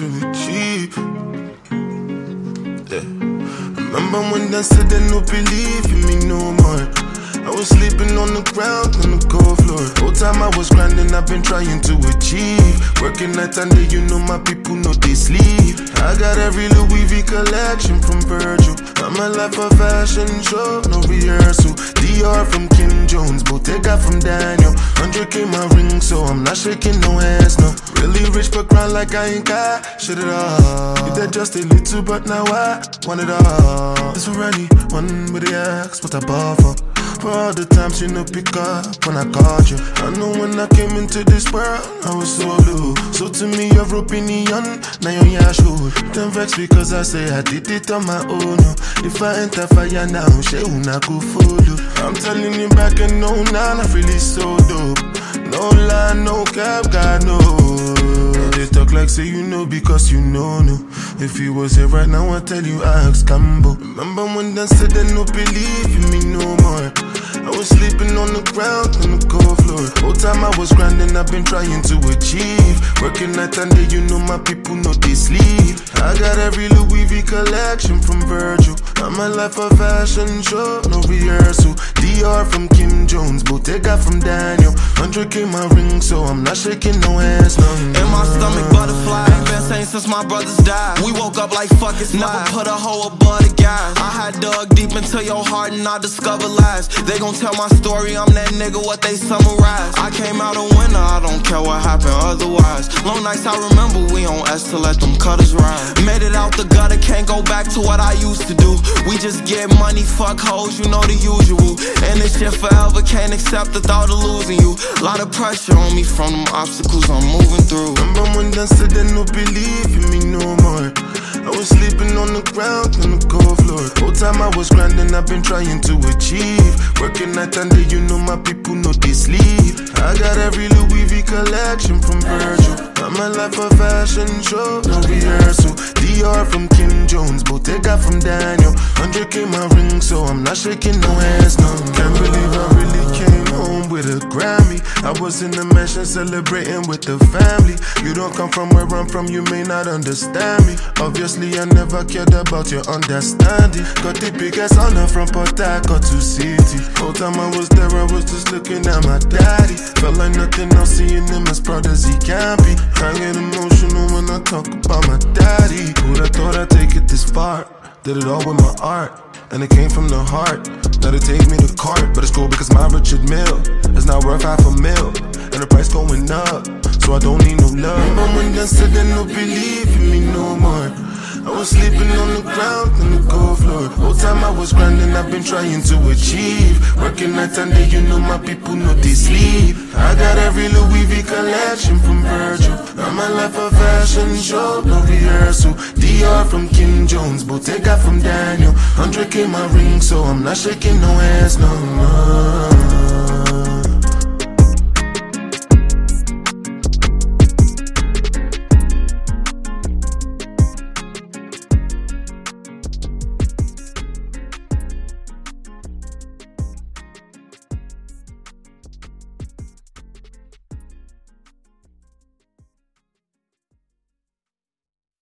to achieve. Yeah. Remember when they said they no believe in me no more. I was sleeping on the ground on the cold floor. Whole time I was grinding, I've been trying to achieve. Working night and day, you know my people know they sleep. I got every Louis V collection from Virgil. I'm a life of fashion show, no rehearsal. DR from Kim Jones, Bottega from Daniel. 100K my ring, so I'm not shaking no hands, no. Really rich but grind like I ain't got shit at all. You did just a little, but now I want it all. This for anyone with the ask what I bought for. For all the times you no pick up when I called you. I know when I came into this world, I was so low. So to me, you're opinion, now you're Yashua. Don't vex because I say I did it on my own. If I enter fire now, she will not go follow. I'm telling you back and no, now I really so dope. No lie, no cap, God no. They talk like say you know because you know, no. If you was here right now, I tell you I ask Cambo. Remember when they said they no believe in me no more. I was sleeping on the ground on the cold floor. Whole time I was grinding, I've been trying to achieve. Working night and day, you know my people know they sleep. I got every Louis V collection from Virgil. I'm a life of fashion show, no rehearsal. DR from Kim Jones, Bottega from Daniel. 100K my ring, so I'm not shaking no hands, no. In my stomach, butterfly. Ain't been sane since my brothers died. We woke up like fuck it's never put a hoe above the guys. I had dug deep into your heart and I discovered lies. They gon' tell my story, I'm that nigga, what they summarize. I came out a winner, I don't care what happened otherwise. Long nights I remember, we on S to let them cutters ride. Made it out the gutter, can't go back to what I used to do. We just get money, fuck hoes, you know the usual. And this shit forever, can't accept the thought of losing you. Lot of pressure on me from them obstacles I'm moving through. Remember when they said they no believe in me no more. I was sleeping on the ground on the cold floor. Whole time I was grinding, I've been trying to achieve. Working night and day, you know my people know they sleep. I got every Louis V collection from Virgil. I'm a life of fashion show, no rehearsal. DR from Kim Jones, Bottega from Daniel. 100K my ring, so I'm not shaking no hands, no. Can't believe I really came home with a Grammy. I was in the mansion celebrating with the family. You don't come from where I'm from, you may not understand me. Obviously I never cared about your understanding. Got the biggest honor from Port Harcourt to city. Whole time I was there, I was just looking at my daddy. Felt like nothing else, seeing him as proud as he can be. I get emotional when I talk about my daddy. Who'd have thought I'd take it this far? Did it all with my art, and it came from the heart. Now they take me to court, but it's cool because my Richard Mille is not worth $500,000, and the price going up, so I don't need no love. Remember when they said they no believe in me no more. I was sleeping on the ground on the cold floor. Whole time I was grinding, I've been trying to achieve. Working night and day, you know my people know they sleep. I got every Louis V collection from Virgil. I'm a life of fashion show, no rehearsal. DR from Kim Jones, Bottega from Daniel. 100K my ring, so I'm not shaking no hands, no, no.